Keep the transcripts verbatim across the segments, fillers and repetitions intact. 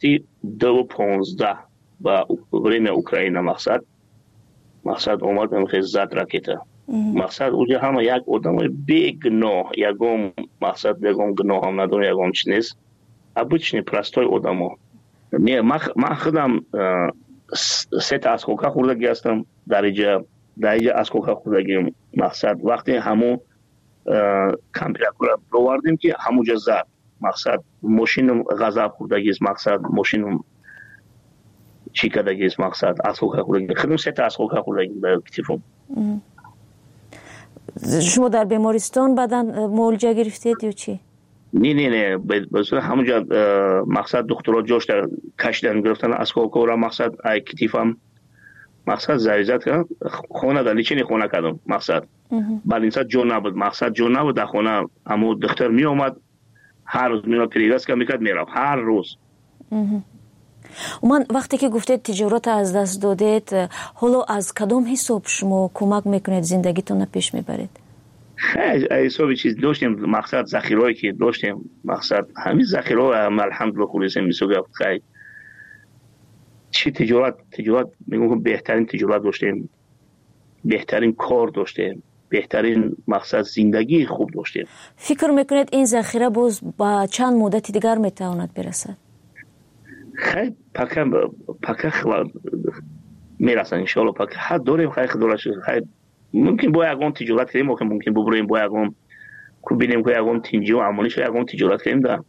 وقتی دو و پونزده با время Украина مقصد مقصد اومد میخواد زد راکتا مقصد اونجا همه یک آدم بی گناه یکم مقصد یکم گناه هم نداره یکم چی نیست обычный простой آدم ها نه من خودم سه تا اسکوکا خوردگی هستم در اینجا در اینجا اسکوکا خوردگی مقصد وقتی همون کامپیوتر رو بردیم که همونجا زد مقصد ماشین غذا خوردگی است مقصد ماشین چی کردگی است مقصد اسکوکا خوردگی خودم سه تا اسکوکا خوردگی در کتفم. شما در بیمارستان بعدن معالجه گرفتید یا چی؟ نه نه نه بس همونجا مقصد دکترها جوش در کشیدن گرفتن اسکوکا را مقصد ای کتفم مقصد زریزت کردم خونه در لیچینی خونه کردم مقصد بعد اینسا جو نبود مقصد جو نبود در خونه اما دکتر می اومد هر روز می اومد پریگاس که میکرد میرفت هر روز. من وقتی که گفتید تجارت از دست دادید حالا از کدام حساب شما کمک میکنید زندگیتون پیش میبرید؟ خیلی حسابی چیز داشتیم مقصد ذخیرهایی که داشتیم مقصد همین ذخیره الحمدلله خلاصه میسوگه خیلی چی تجارت تجارت میگم بهترین تجارت داشتیم بهترین کار داشتیم بهترین مقصد زندگی خوب داشتیم. فکر میکنید این ذخیره باز با چند مدت دیگر میتواند برسد؟ خیلی پکم پکم میرسن ان شاء الله پک حد داریم خیلی خداش خیلی ممکن با یگان تجارت کنیم ممکن ممکن ببریم با یگان کو ببینیم که یگان تینجی و عملیش یگان تجارت کنیم در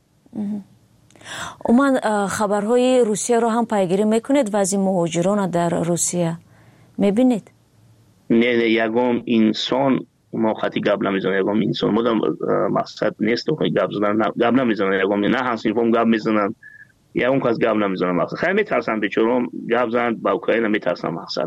من خبرهای روسیه رو هم پیگیری میکنید وضع مهاجران در روسیه میبینید؟ نه نه یگان انسان ما خطی گپ نمیزنه یگان انسان مدام مقصد نیست که گپ زدن گپ نمیزنه یگان نه هستیم فهم گپ میزنن یا اون کس گپ نمیزنه مقصد خیلی میترسن بیچارم گپ زدن با اوکراین میترسن مقصد.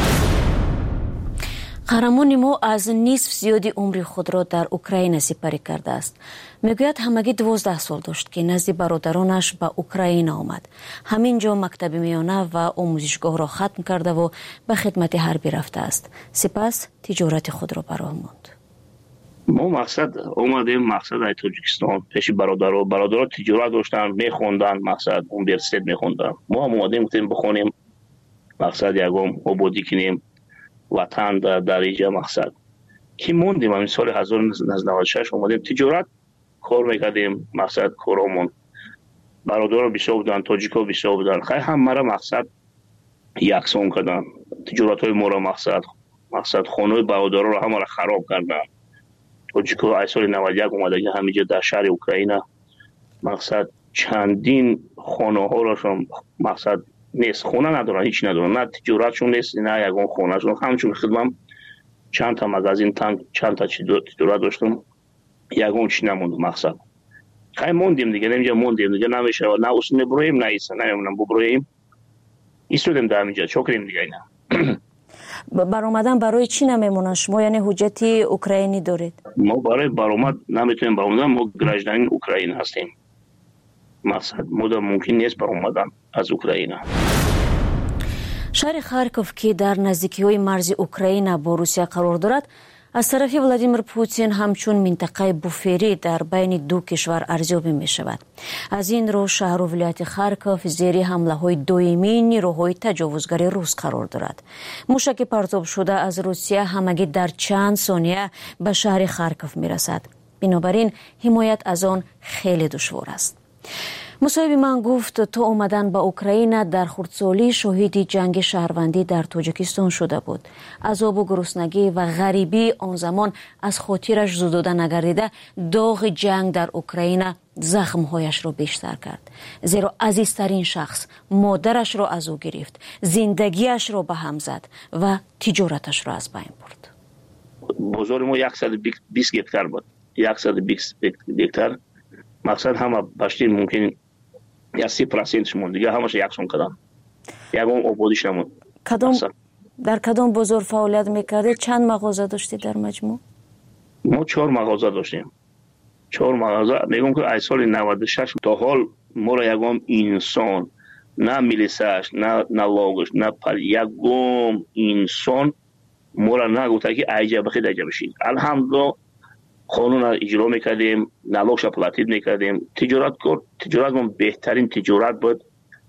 قهرمان ما از نصف زیادی عمر خود را در اوکراین سپری کرده است. میگوید همگی دوازده سال داشت که نزد برادرانش به اوکراین آمد. همینجا مکتب میانه و آموزشگاه را ختم کرده و به خدمت حربی رفته است. سپس تجارت خود را برآورد. ما مقصد اومدیم مقصد ای تاجیکستان پیش برادرها برادرها تجارت داشتن میخوندن مقصد یونیورسیته میخوندن ما هم اومدیم گفتیم بخونیم مقصد یگم آبادی کنیم وطن در درجه مقصد که موندیم همین سال هزار و نهصد و نود و شش اومدیم تجارت کار میکردیم مقصد کارامون برادرها بسیار بودن تاجیکا بسیار بودن خیلی هم مرا مقصد یکسان کردن تجارت های ما را مقصد مقصد خانه برادرها را همه را خراب کردن تاجیکا ای سال نود و یک اومده که همینجا در شهر اوکراین مقصد چندین خانه ها را شما مقصد نیست خونه ندارن هیچ ندارن نه تجارتشون نیست نه یگان خونهشون همچون خدمم چند تا مغازین تن چند تا تجارت داشتم یگان چی نموند مقصد خیلی موندیم دیگه نمیجا موندیم دیگه نمیشه نه اصلا ببریم نه ایسا نمیمونم ببریم ایستودیم در اینجا چوکریم دیگه اینا برآمدن برای چی نمیمونن شما یعنی حجت اوکراینی دارید؟ ما برای برآمد نمیتونیم برآمدن ما گراجدان اوکراین هستیم مقصد مدام ممکن نیست برآمدن از اوکراین. شهر خارکوف که در نزدیکی‌های مرز اوکراین با روسیه قرار دارد از طرف ولادیمیر پوتین همچون منطقه بوفری در بین دو کشور ارزیابی می شود. از این رو شهر و ولایت خارکوف زیر حمله های دائمی نیروهای تجاوزگر روس قرار دارد. موشک پرتاب شده از روسیه همگی در چند ثانیه به شهر خارکوف می رسد. بنابراین حمایت از آن خیلی دشوار است. مصاحب من گفت تا اومدن با اوکراین در خردسالی شاهد جنگ شهروندی در تاجیکستان شده بود. عذاب و گرسنگی و غریبی آن زمان از خاطرش زدوده نگردیده داغ جنگ در اوکراین زخمهایش را بیشتر کرد. زیرا عزیزترین شخص مادرش را از او گرفت، زندگیش را به هم زد و تجارتش را از بین برد. بزرگ ما صد و بیست هکتار بود. صد و بیست هکتار مقصد همه باشتین ممکن یا سی پرسنتش مون دیگه همش یکسان کردن یکم آبادیش نمون. کدام در کدام بازار فعالیت میکردید؟ چند مغازه داشتید در مجموع؟ ما چهار مغازه داشتیم چهار مغازه میگم که ای سال نود و شش تا حال ما را یکم انسان نه میلیساش نه نلاگش نه پر یکم انسان ما را نگفته که ایجا بخید ایجا بشید. الحمدلله قانون را اجرا میکردیم نلاگش پلاتید میکردیم تجارت کرد تجارت من بهترین تجارت بود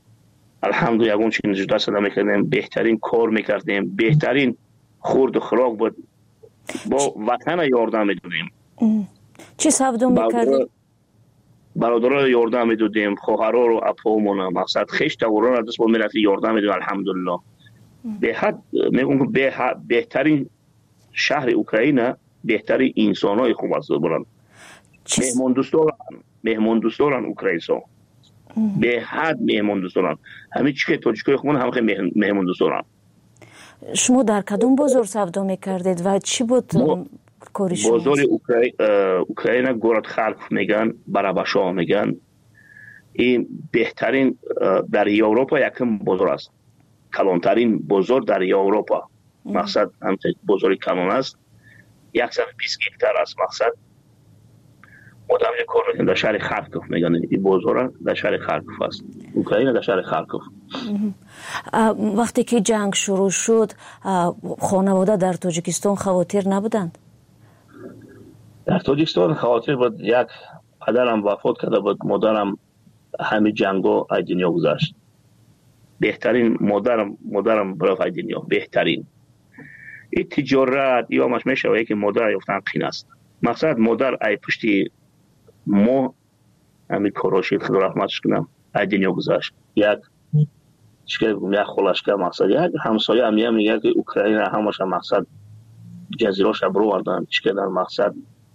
الحمدلله اون چیزی جدا صدا میکردیم، بهترین کار میکردیم، بهترین خورد و خوراک بود، با وطن یاردم میدادیم. چی سبدو میکردیم؟ برادرها یاردم میدادیم، خواهرها رو اپامون مقصد خیش توران را دست با ملت یاردم میدادیم. الحمدلله به حد میگم به بهترین شهر اوکراین، بهترین انسانای خوب است برن، مهمان دوستان، مهمان دوستان اوکراینسا به حد مهمان دوستان، همین چی که تاجیکای خودمون هم خیلی مهمان دوستان. شما در کدوم بازار سودا میکردید و چی بود کاری شما؟ بازار اوکراین گورد خلق میگن، برابشا میگن. این بهترین در اروپا یکم بازار است، کلانترین بازار در اروپا. مقصد هم بازاری کلان است، صد و بیست هکتار است. مقصد مدام یک کار میکنن در شهر خارکوف میگن، این بازار در شهر خارکوف است، اوکراین در شهر خارکوف. وقتی که جنگ شروع شد خانواده در تاجیکستان خواتیر نبودند؟ در تاجیکستان خواتیر بود. یک پدرم وفات کرده بود، مادرم همه جنگو از دنیا گذشت. بهترین مادرم مادرم برای از دنیا، بهترین. این تجارت یا مش میشه که مادر یافتن قین است. مقصد مادر ای پشتی ما همین کاراشید خدا رحمتش کنم از دنیا گذشت. یک چیکار بگم، یک خلاص که مقصد یک همسایه هم میگه که اوکراین همش مقصد جزیراش برو وردن چیکار در مقصد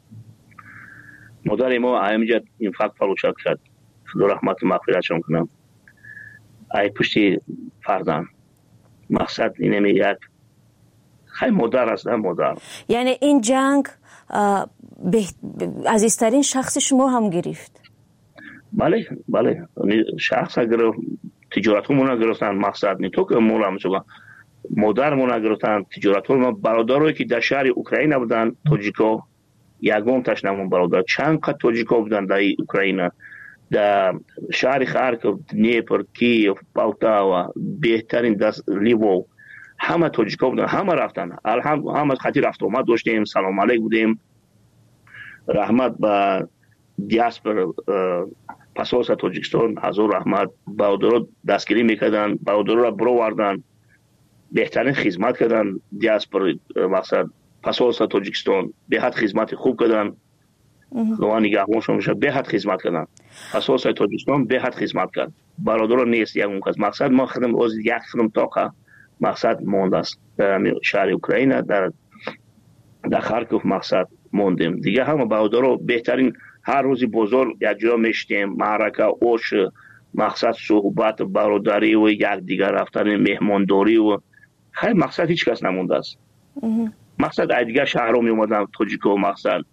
مادر ما اینجا این فقط فروشات کرد، خدا رحمت مغفرتش کنم. ای پشتی فردان مقصد اینه می یک خیلی مادر است. مادر یعنی این جنگ عزیزترین شخص شما هم گرفت؟ بله بله، شخص اگر تجارت همون گرفتن، مقصد نی تو که مولا هم شما مادر مون گرفتن تجارت هم. برادرایی که در شهر اوکراین بودن تاجیکا یگون تشنمون برادر، چند قد تاجیکا بودن در اوکراین، در شهر خارکوف، دنیپر، کیف، پولتاوا، بهترین دست لیوو، همه تاجیکا بودن، همه رفتن. الحمد همه خاطر رفت اومد داشتیم، سلام علیک بودیم. رحمت به دیاسپر پاسپورت تاجیکستان، حضور رحمت، برادرها دستگیری میکردن، برادرها را برو وردن، بهترین خدمت کردن. دیاسپر مقصد پاسپورت تاجیکستان به حد خدمت خوب کردن، لوانی نگهبانشون میشه به حد خدمت کردن. پاسپورت تاجیکستان به حد خدمت کرد. برادرها نیست یک اون کس. مقصد ما خدم از یک خدم تاقه مقصد مونده است در شهر اوکراین، در در خارکوف مقصد موندیم دیگه. همه برادرها بهترین هر روزی بزرگ یک جا میشتیم، معرکه اوش مقصد صحبت برادری و یک دیگر رفتن مهمانداری و خیلی مقصد هیچ کس نمونده است. مقصد ای دیگر شهر رو می اومدن تاجیکو مقصد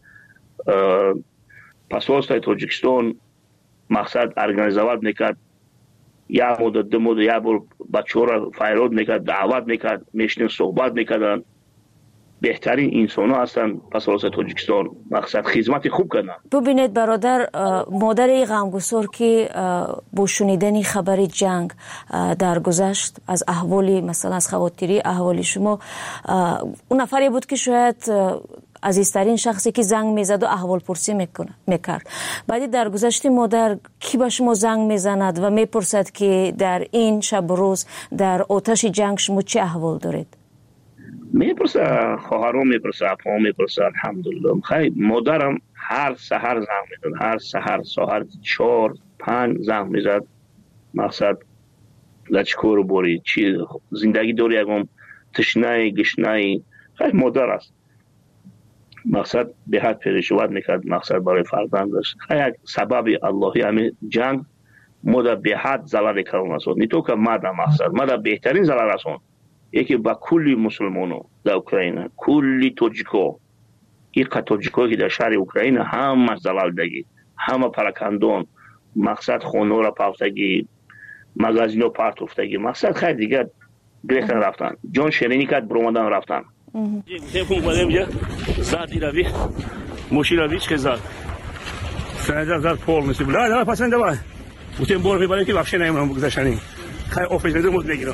پاسپورت تاجیکستان مقصد ارگانیزواد میکرد، یا مدت دو مدت یا بر بچه ها را فیراد میکرد، دعوت میکرد، میشنیم صحبت میکردن. بهترین انسان ها هستن پاسپورت تاجیکستان، مقصد خدمت خوب کردن. ببینید برادر، مادر غمگسار که با شنیدن خبر جنگ در گذشت از احوالی مثلا از خواتیری احوالی شما، اون نفری بود که شاید عزیزترین شخصی که زنگ میزد و احوال پرسی میکنه میکرد. بعدی در گذشت مادر کی به شما زنگ میزند و میپرسد که در این شب روز در آتش جنگ شما چه احوال دارید؟ میپرسه، خواهرام میپرسه، اپام میپرسه. الحمدلله خیلی مادرم هر سحر زنگ میزد، هر سحر ساعت چهار پنج زنگ میزد. مقصد لچکور بوری چی زندگی داری، یکم تشنه گشنه، خیلی مادر است. مقصد به حد پریشان میکرد، مقصد برای فرزندش. خیلی سبب اللهی همین جنگ مادر به حد ضرر کردن است. نه تو که مادر مقصد مادر بهترین ضرر است. یکی با کلی مسلمانو در اوکراین، کلی تاجیکو، این تاجیکو که در شهر اوکراین همه زلال دگی، همه پراکندون، مقصد خونه را پافتگی، مغازین را پارت افتگی، مقصد خیلی دیگه گرفتن رفتن، جان شیرینی کرد برومدن رفتن. تلفن بودم جا زاد ایروی موشیرویچ که زاد سنجا زاد پول میشه بلا دارم پسند دوای بودم بور میبریم که بخش نمیمونم بگذاشتنی خیلی آفیس نده مود نگیرم.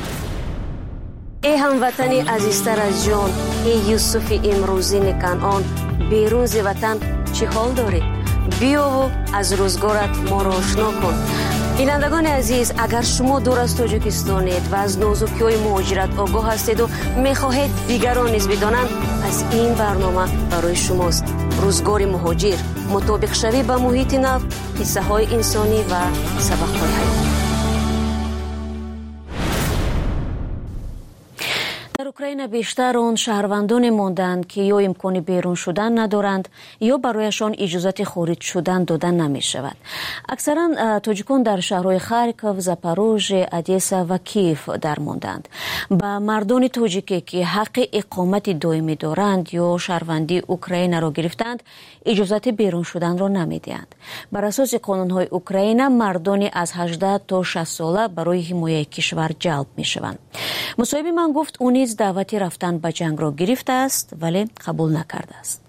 ای هموطنی عزیزتر از جان، ای یوسف امروزین کنعان، بیرون ز وطن چه حال داری؟ بیا و از روزگارت ما را آشنا کن. بینندگان عزیز، اگر شما دور از تاجیکستانید و از نازکی‌های مهاجرت آگاه هستید و می‌خواهید دیگران نیز بدانند، پس این برنامه برای شماست. روزگار مهاجر، مطابق شوی با محیط نو، قصه‌های انسانی و سبق‌های حیاتی. در اوکراین بیشتر آن شهروندان ماندند که یا امکان بیرون شدن ندارند یا برایشان اجازه خارج شدن داده نمی شود. اکثرا تاجیکان در شهرهای خارکوف، زاپاروژ، ادیسا و کیف در ماندند. با مردان تاجیکی که حق اقامت دائمی دارند یا شهروندی اوکراین را گرفتند، اجازه بیرون شدن را نمی دهند. بر اساس قانون‌های اوکراین، مردان از هجده تا شصت ساله برای حمایت کشور جلب می شوند. مصاحب من گفت او نیز دعوت رفتن به جنگ را گرفته است ولی قبول نکرده است.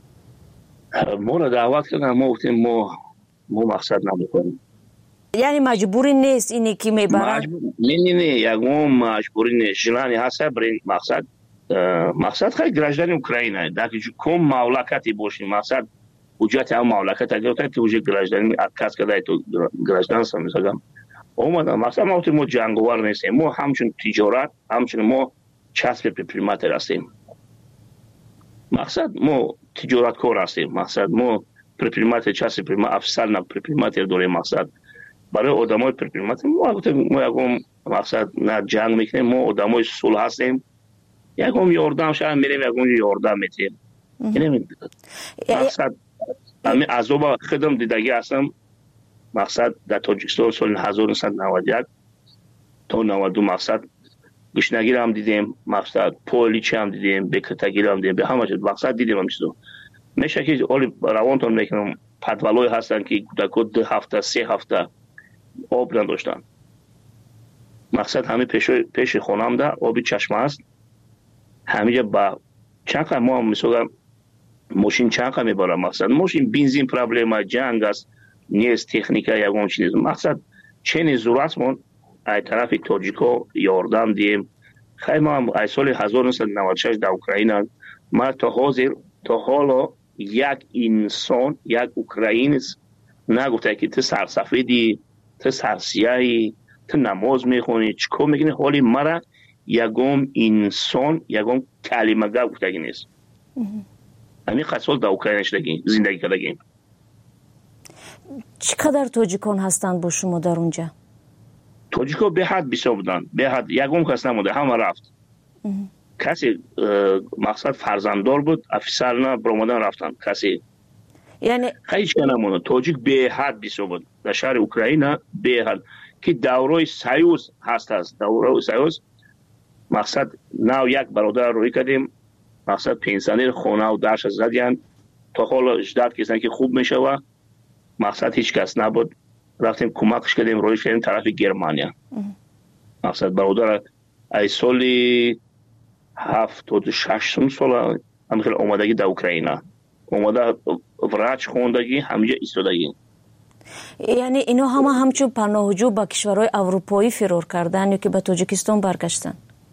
ما را دعوت کردن، ما گفتیم ما ما مقصد نمیکنیم. یعنی مجبوری نیست اینی که میبرن؟ مجبور... نه نه نه یکم مجبوری نیست. جلانی هست برای مقصد مقصد خیلی گراجدان اوکراینه. در کم مملکتی باشی مقصد حجت هم مملکت اگر تو وجه گراجدانی کس کدای تو گراجدان سمیزگم. اومدن مقصد ما تو جنگوار نیستیم. ما همچون تجارت همچون ما چسب پریمات هستیم. مقصد ما تجارت کار هستیم. مقصد ما پریمات چسب پریمات افسر نه پریمات دوره مقصد برای آدمای پریمات ما ما یکم مقصد نه جنگ میکنیم. ما آدمای صلح هستیم. یکم یاردم شاید میریم یکم یاردم میتیم. یعنی مقصد همین عذاب خدم دیدگی هستم. مقصد در تاجیکستان سال هزار و نهصد و نود و یک تا نود و دو مقصد گشنگی هم دیدیم، مقصد پولیچ هم دیدیم، بکرتگی هم دیدیم، به همه جد مقصد دیدیم همیشه. میشه که اولی روانتون میکنم پدولای هستن که کودکات دو هفته سه هفته آب نداشتن. مقصد همه پیش پیش خونم ده آبی چشمه است. همینجا با چند ما میسوگم ماشین چند میبره. مقصد ماشین بنزین پرابلم جنگ است، نیست تکنیکا یگون چیز. مقصد چنین ضرورتمون از طرف تاجیکا یاردم دیم. خیلی ما هم از سال هزار و نهصد و نود و شش در اوکراین ما تا حاضر تا حالا یک انسان یک اوکراینیست نگفته که تو سرسفیدی، تو سرسیایی، تو نماز میخونی، چیکار میکنی، حالی مرا یگم انسان یگم کلمه گفته نیست. همین قصول در اوکراین زندگی کردیم. چقدر تاجیکان هستند با شما در اونجا؟ تاجیکا به حد بسیار بودن، به حد یکم کس نموده، همه رفت. کسی مقصد فرزنددار بود، افسر نه برآمدن رفتن. کسی یعنی هیچ که نمونه. تاجیک به حد بسیار بود در شهر اوکراین به حد که دورای سیوز هست است. دورای سیوز مقصد نو یک برادر روی کردیم. مقصد پنسیونر خونه و درش زدیان تا حالا اجداد کسان که خوب میشه و مقصد هیچ کس نبود. رفتیم کمکش کردیم رویش کردیم طرف گرمانیا. مقصد برادر ای سالی هفتاد و شش سال همخیل اومدگی در اوکراین اومده وراج خوندگی همینجا ایستادگی. یعنی اینا همه همچون پناهجو با کشورهای اروپایی فرار کردن یا که به تاجیکستان برگشتن؟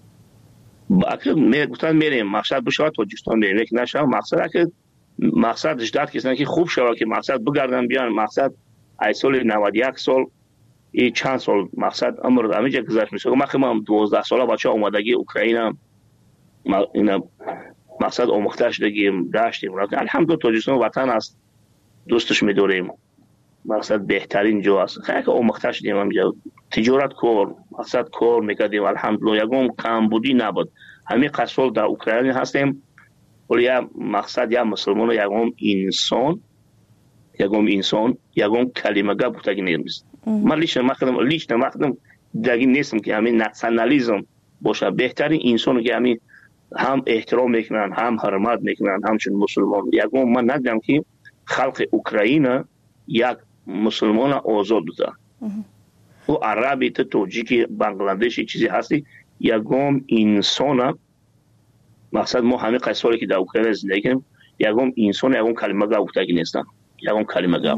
باید میگفتن میریم مقصد بشه تاجیکستان میریم یک نشه. مقصد که مقصد اجداد کسانی که خوب شود که مقصد بگردن بیان. مقصد ای سال نود و یک سال ای چند سال مقصد عمر همینجا گذشت میشه. ما که ما دوازده ساله بچه اومدگی اوکراین اینا مقصد آموختش دگیم داشتیم. الحمدلله تاجیکستان وطن است، دوستش میداریم. مقصد بهترین جا است. خیلی که آموختش دیم همینجا تجارت کار مقصد کار میکردیم. الحمدلله یکم کمبودی نبود. همین قصول در اوکراین هستیم. ولی مقصد یا مسلمان یکم انسان یکم انسان یکم کلمه گپ بودگی نیست. من لیش نمخدم لیش نمخدم دگی نیستم که همین ناسیونالیسم باشه. بهترین انسان که همین هم احترام میکنن هم حرمت میکنن همچون مسلمان. یکم من ندیدم که خلق اوکراین یک مسلمان آزاد بوده. و عربی تو تاجیکی بنگلادشی چیزی هستی یکم انسان. مقصد ما همه قصاری که در اوکراین زندگی کنیم یکم انسان یکم کلمه گفتگی نیستن. یکم کلمه گفت.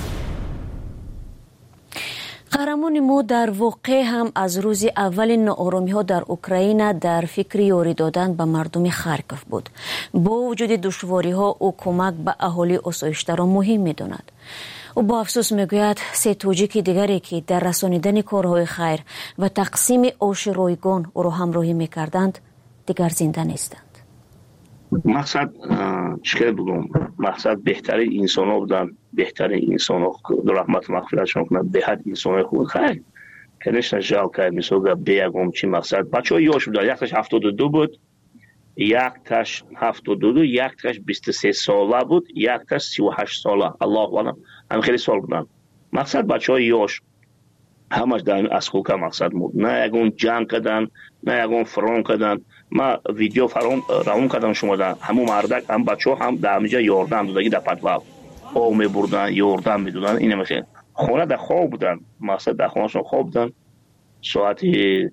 قهرمان ما در واقع هم از روز اول ناآرامی ها در اوکراین در فکر یاری دادن به مردم خارکوف بود. با وجود دشواری ها او کمک به اهالی آسایش‌دار را مهم می داند. او با افسوس میگوید سه توجیک دیگری که در رسانیدن کارهای خیر و تقسیم آش رایگان او را همراهی میکردند دیگر زنده نیستند. مقصد چیکار بگم، مقصد بهترین انسان ها بودن، بهترین انسان ها رحمت مغفرتشون کنه، بهترین انسان های خوب خیر کنشن جاو که میسوگه بیگم چی مقصد بچه ها یاش بودن، یک تاش هفتاد و دو بود، یک تاش هفتاد و دو، یک تاش بیست و سه ساله بود، یک تاش سی و هشت ساله. الله اعلم هم خیلی سال بودن. مقصد بچه های یاش همش در این اسکوکا مقصد بود، نه یکون جنگ کردن نه یکون فران کردن. ما ویدیو فرام راون کردم شما در همون مردک هم بچه ها هم در همینجا یاردم دودگی در پدوال او می بردن یاردم می دودن. اینه میشه خونه در خواب بودن، مقصد در خونه شون خواب بودن. ساعتی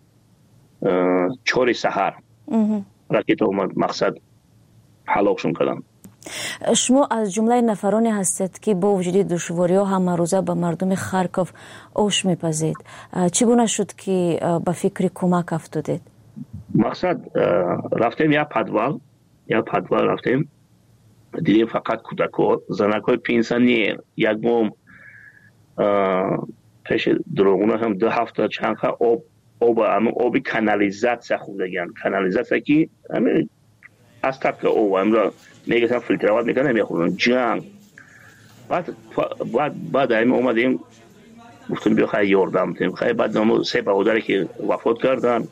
چهار سحر راکت اومد، مقصد هلاکشون کردن. شما از جمله نفرانی هستید که با وجود دشواری ها همه روزه به مردم خارکوف آش میپزید. چگونه شد که به فکر کمک افتادید؟ مقصد رفتیم یا پدوال یا پدوال رفتیم، دیدیم فقط کودک‌ها زنک‌های پنسیونر یک بوم پیش دروغونه هم دو هفته چند خا آب آب همون آب کانالیزاسیون خوردگان. کانالیزاسیون که همین از طرف آب امروز میگن فیلترات میکنن میخورن جنگ. بعد بعد بعد همین اومدیم گفتیم بیا خیلی یاردم بدیم. خیلی بعد نمو سه برادری که وفات کردن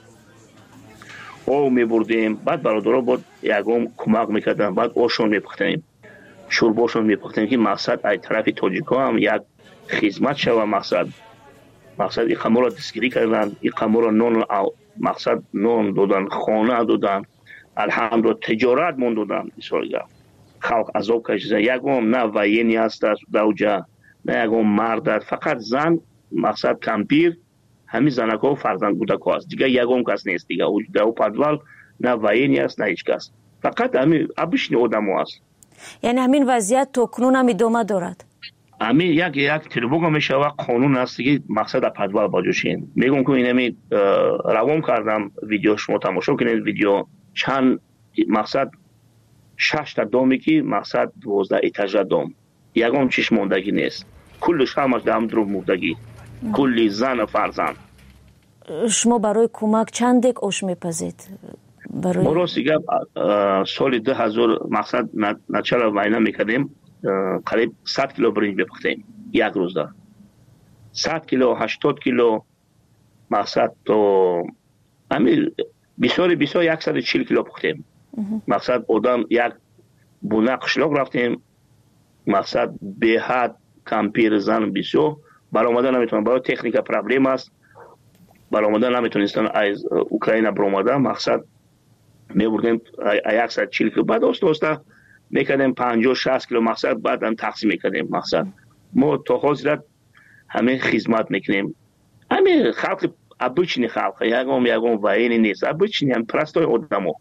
او میبردیم، بعد برادرها بود یکم کمک میکردن، بعد اوشون میپختیم، شورباشون میپختیم که مقصد از طرف تاجیکا هم یک خدمت شوه. مقصد مقصد این قمر را دستگیری کردن، این قمر را نون مقصد نون دادن، خانه دادن، الحمدلله تجارت مون دادن. بسیار خلق عذاب کشیدن. یکم نه وینی هست دوجا، نه یکم مرد، فقط زن مقصد کمپیر همین زنکا و فرزند کودک‌ها است، دیگه یکم کس نیست دیگه. او در پدوال نه وینی است نه هیچ کس، فقط همین ابشنی آدم‌ها است. یعنی همین وضعیت تا کنون هم ادامه دارد؟ همین یک یک تریبوگا میشه و قانون است که مقصد پدوال باجوشین. میگم که اینمی روام کردم ویدیو شما تماشا کنید. ویدیو چند مقصد شش تا دومی که مقصد دوازده ایتاژ دوم، یکم چیش موندگی نیست، کلش همش دام درو موندگی، کلی زن و فرزند. شما برای کمک چند دک آش میپزید؟ برای ما راستی سال دو هزار مقصد نچرا وینا میکردیم، قریب صد کیلو برنج بپختیم یک روز دا، صد کیلو هشتاد کیلو مقصد تو همین بسیاری بسیار صد و چهل کیلو پختیم. مقصد آدم یک بونه قشلاق رفتیم، مقصد به حد کمپیر زن بسیار برآمدن نمیتونن، برای تکنیک پرابلم است، برآمدن نمیتونستن از اوکراین برآمدن. مقصد میبردیم صد و چهل کیلو، بعد دوست دوستا میکردیم پنجاه شصت کیلو مقصد، بعد هم تقسیم میکردیم. مقصد ما تا حاضرت همه خدمت میکنیم. همه خلق ابوچنی خلق یکم یکم وینی نیست، ابوچنی هم پرستای آدمو.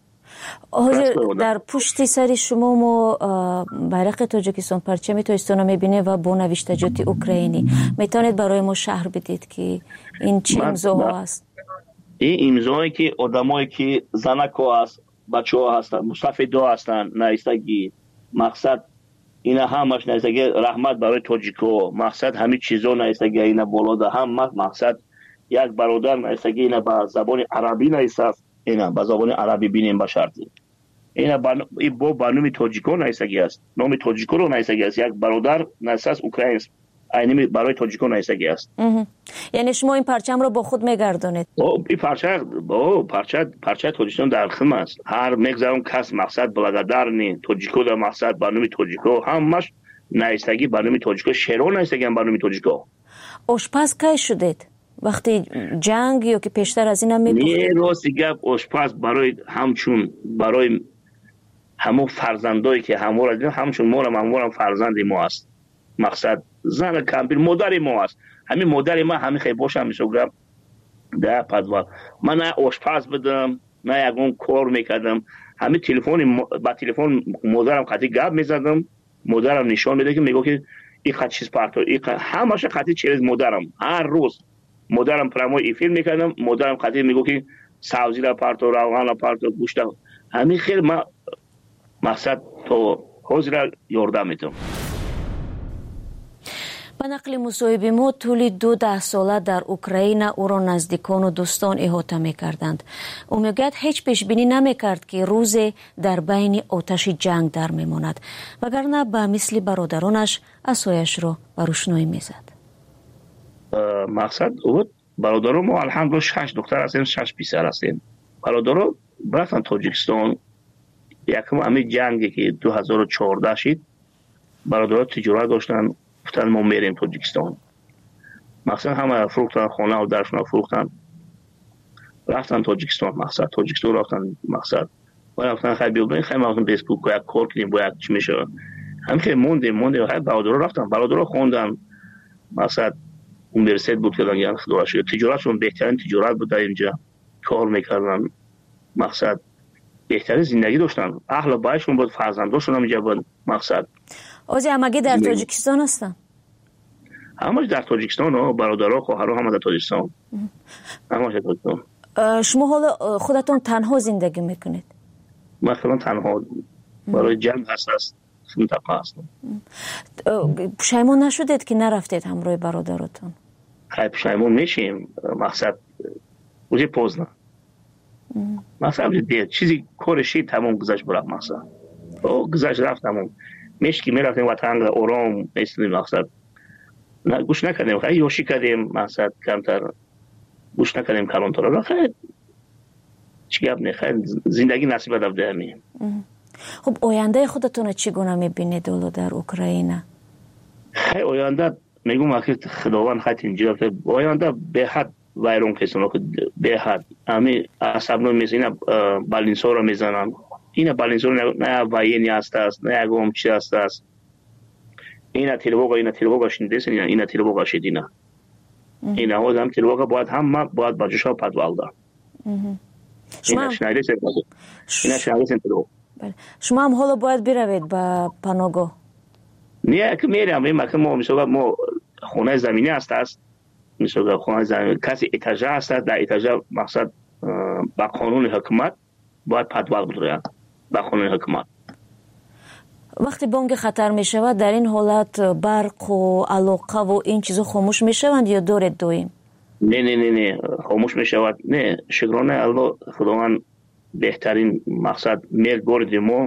حاضر در پشت سر شما ما بیرق تاجیکستان پرچم تاجیکستان میبینه و با نوشتجات اوکراینی. میتونید برای ما شهر بدید که این چه امضاها است؟ این امضایی که آدمایی که زنکا است، بچه‌ها هستن، مسافدا هستن، نایستگی مقصد اینا همش نایستگی رحمت برای تاجیکو، مقصد همین چیزا نایستگی اینا بالا هم مقصد یک برادر نایستگی اینا با زبان عربی نایست، اینا با زبان عربی بینیم با شرطی اینا با این با بانومی تاجیکو نایستگی است، نام تاجیکو رو نایستگی است، یک برادر نایست اوکراین اینمی برای تاجیکو نایستگی است. یعنی شما این پرچم رو با خود میگردونید؟ او این پرچم با پرچم پرچم تاجیکستان در خم است، هر میگذارم کس مقصد بلگدارنی تاجیکو در مقصد بانومی تاجیکو همش نایستگی بانومی تاجیکو شهرو نایستگی بانومی تاجیکو. آشپز کی شدید؟ وقتی جنگ یا که پیشتر از این هم میگفتید؟ نه راستی گپ آشپز برای همچون برای همون فرزندایی که همو را همچون ما را همون فرزند ما است، مقصد زن کمپیر مادر ما است، همین مادر ما همین خیلی باشم میشوگم در پدوال. من نه آشپز بدم نه یکون کار میکردم، همین تلفن با تلفن مادرم خطی گپ میزدم، مادرم نشان میده که میگه که این خط چیز پارتو این همش خطی چیز مادرم هر روز مادرم پرامو ای فیلم میکردم، مادرم خطی میگه که سبزی را پارتو روغن را پارتو گوشت همین خیلی ما مقصد تو حاضر یاردم میتونم. به نقل مصاحبه ما طول دو ده ساله در اوکراین او را نزدیکان و دوستان احاطه می کردند. او میگوید هیچ پیش بینی نمی کرد که روز در بین آتش جنگ در می ماند وگرنه به مثل برادرانش عصایش را بر روشنایی می زد. مقصد بود برادران ما الحمدلله شش دختر هستیم، شش پسر هستیم. برادران رفتن تاجیکستان یکم همین جنگی که دو هزار و چهارده شد برادران تجارت داشتن، گفتن ما میریم تاجیکستان. مقصد همه فروختن خانه و درشون فروختن رفتن تاجیکستان. مقصد تاجیکستان رفتن مقصد و رفتن خیلی بیابون خیلی مقصد بیسپوک باید کار کنیم باید چی میشه هم که موندیم موندیم خیلی برادران رفتن برادران خوندن. مقصد اونیورسیت بود که لنگیان خدا شد تجارتشون بهترین تجارت بود در اینجا کار میکردن. مقصد بهترین زندگی داشتن، اهل بایشون بود، فرزنداشون هم اینجا بود. مقصد اوزی همگی در تاجیکستان هستن؟ همش در تاجیکستان و برادرها خواهرها همه در تاجیکستان. همش در تاجیکستان. شما حالا خودتون تنها زندگی میکنید؟ من خودم تنها برای جنگ هست است منطقه هستم. پشیمون نشدید که نرفتید همراه برادراتون؟ خیلی پشیمون میشیم. مقصد اوزی پوزنه مثلا دید چیزی کارشی تمام گذشت برای مقصد او گذشت رفت تمام میشه که میرفتیم وطن آرام میستیم. مقصد نه گوش نکردیم خیلی یوشی کردیم. مقصد کمتر گوش نکردیم کلانتر را خیلی چی گپ نه خیلی زندگی نصیب دفته همین. خب آینده خودتون چگونه میبینید دولو در اوکراین؟ خیلی آینده میگم اخیر خداوند خیلی اینجا آینده به حد وایرون کسانو که به حد امی عصبنو میزنن بالینسو رو میزنن. این بالینسو نه واینی است است نه گم چی است است اینا تلوگا اینا تلوگا شنیدین اینا اینا تلوگا شدینا اینا هو هم تلوگا باید هم باید باجشا پدوالدا شما شنیدین اینا شنیدین تلوگا. شما هم حالا باید بروید به پناهگاه؟ نه که میرم این مکان ما میشه ما خونه زمینی است است میشه خونه زمینی کسی اتاج است در اتاج. مقصد با قانون حکومت باید پدوال بدرن با قانون حکومت. وقتی بانک خطر می شود در این حالت برق و علاقه و این چیزا خاموش می شوند یا دارد دویم؟ نه نه نه نه خاموش می شود نه شکرانه الله خداوند بهترین مقصد میل برد ما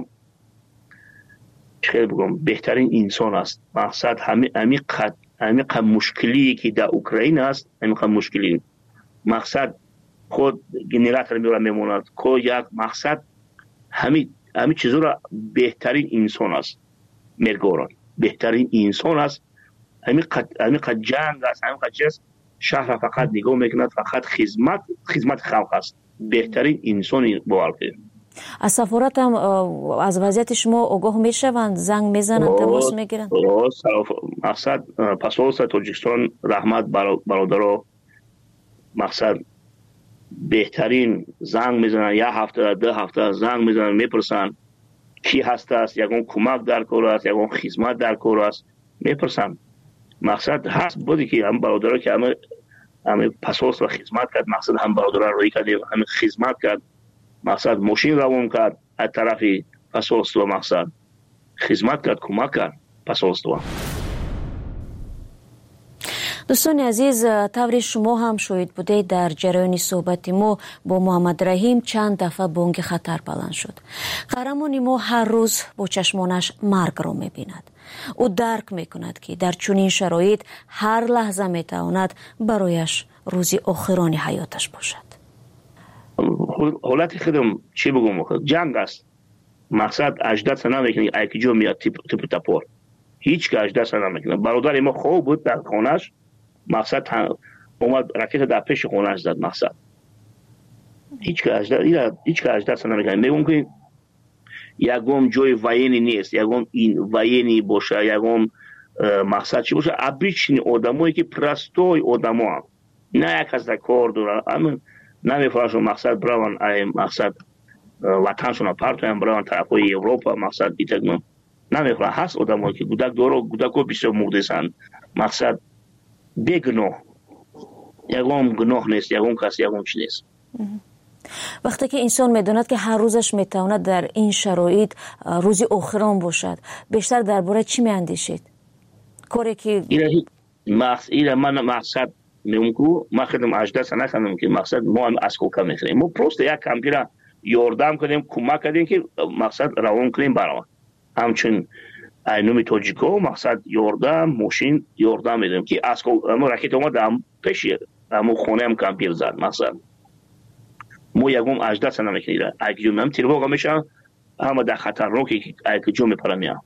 چه بگم بهترین انسان است. مقصد همه همین قد همین قد مشکلی که در اوکراین است همین قد مشکلی مقصد خود گنراتور میره میموند کو یک مقصد همین همین چیزا را بهترین انسان است میگورن بهترین انسان است همین قد همین قد جنگ است همین قد چیز شهر فقط نگاه میکند فقط خدمت خدمت خلق است بهترین انسانی بالکه. از سفارت هم از وضعیت شما آگاه میشوند زنگ میزنند تماس میگیرند؟ مقصد پاسپورت تاجیکستان رحمت برادرها مقصد بهترین زنگ میزنن یک هفته ده هفته زنگ میزنن میپرسن کی هست است یکون کمک در کار است یکون خدمت در کار است میپرسن. مقصد هست بودی که هم برادرها که همه همه پاسپورت و خدمت کرد. مقصد هم برادرها روی کردیم همه خدمت کرد. مقصد ماشین روان کرد از طرف پاسپورت و مقصد خدمت کرد کمک کرد پاسپورت. دوستان عزیز طوری شما هم شاهد بودید در جریان صحبت ما با محمد رحیم چند دفعه بانگ خطر بلند شد. قهرمان ما هر روز با چشمانش مرگ را می‌بیند. او درک می‌کند که در چنین شرایط هر لحظه می‌تواند برایش روزی آخران حیاتش باشد. حالت خودم چی بگم جنگ است. مقصد اجداد سنا میکنه ایکی جو میاد تیپ تیپ تاپور هیچ که اجداد سنا میکنه. برادر ما خوب بود در خونش. مقصد اومد راکت در پیش خونش زد. مقصد هیچ که اجداد هیچ که اجداد سنا میکنه. میگم که یکم جای واینی نیست یکم این واینی باشه یکم مقصد چی باشه ابریچنی آدمایی که پرستوی آدما نه یک از کار دارن اما نمیفهمن مقصد براون ای مقصد وطنشون پارتون براون طرفای اروپا مقصد ایتگم نمیفهمن هست آدمایی که گودک دورو گودکو بیشتر مردسن. مقصد بگناه یکم گناه نیست یکم کسی یکم چی نیست. وقتی که انسان میداند که هر روزش میتواند در این شرایط روزی آخران باشد بیشتر درباره چی میاندیشید؟ کاری که مقصد این من مقصد میونکو ما خدم اجدا سنا کنم که مقصد ما هم اسکو کم میخریم ما پروست یک کمپیرا یاردم کنیم کمک کنیم که مقصد روان کنیم برام همچون اینومی توجیکو مقصد یاردم ماشین یاردم میدیم که اسکو ما راکت اومد هم پیش همو خونه هم کمپیر زد مقصد ما یکم اجدا سنا میکنیم اگه من تیرواقع میشم اما در خطر رو که اگه جو میپرم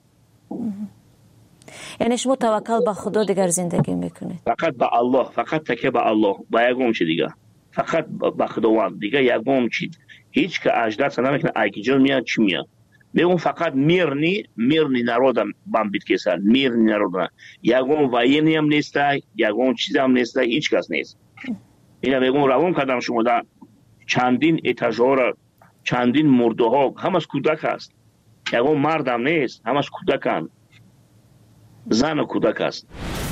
یعنی شما توکل به خدا دیگر زندگی میکنید فقط به الله فقط تکیه به الله با یگم چی دیگه فقط به خداوند دیگه یگم چی هیچ که اجدا سنا میکنه اگه جو میاد چی میاد میگم فقط میرنی میرنی نرودم بام بیت کسر میرنی نرودم یگم واینی هم نیست یگم چیز هم نیست هیچ کس نیست اینا میگم روان کردم شما در چندین اتاژها چندین مرده ها همش کودک است یگم مردم نیست همش کودکان زن و کودک است.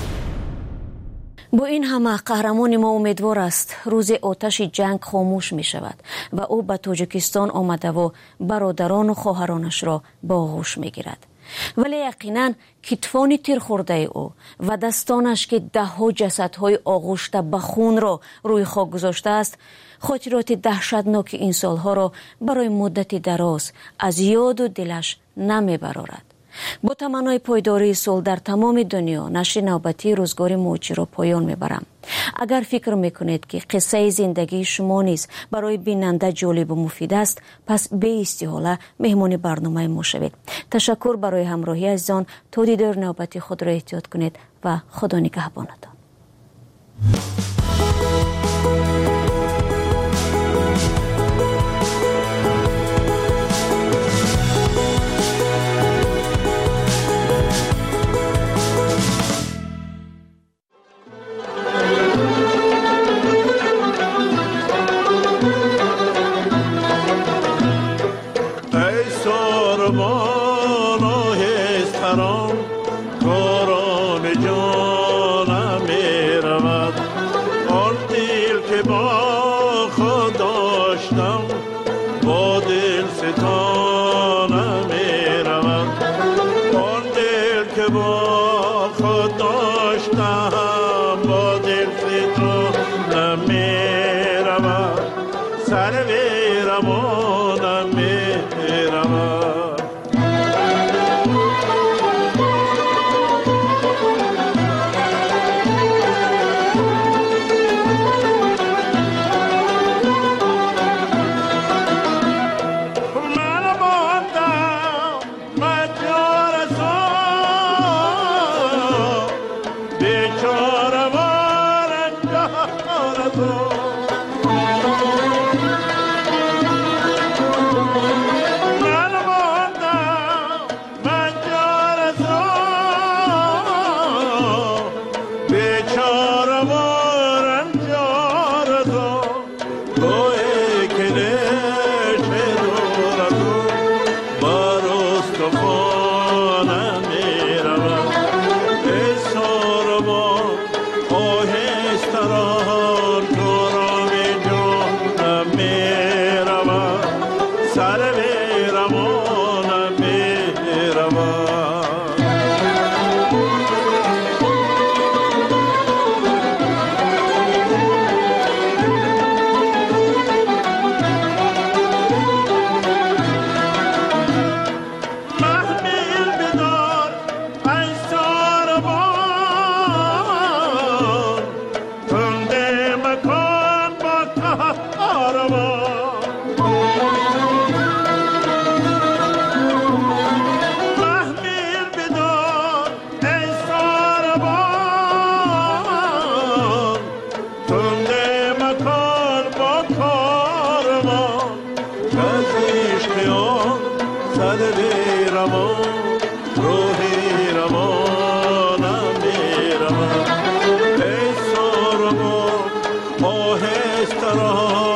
با این همه قهرمان ما امیدوار است روز آتش جنگ خاموش می شود و او به تاجیکستان آمده و برادران و خواهرانش را با آغوش می گیرد. ولی یقینا کتفان تیر خورده او و دستانش که ده ها جسدهای آغوشته به خون را روی خاک گذاشته است خاطرات دهشتناک این سالها را برای مدت دراز از یاد و دلش نمی برارد. با تمنای پایداری صلح در تمام دنیا نشر نوبتی روزگار موجی را پایان میبرم. اگر فکر میکنید که قصه زندگی شما نیز برای بیننده جالب و مفید است پس به استحاله مهمان برنامه ما شوید. تشکر برای همراهی عزیزان. تا دیدار نوبتی خود را احتیاط کنید و خدا نگهبانتان. آهسته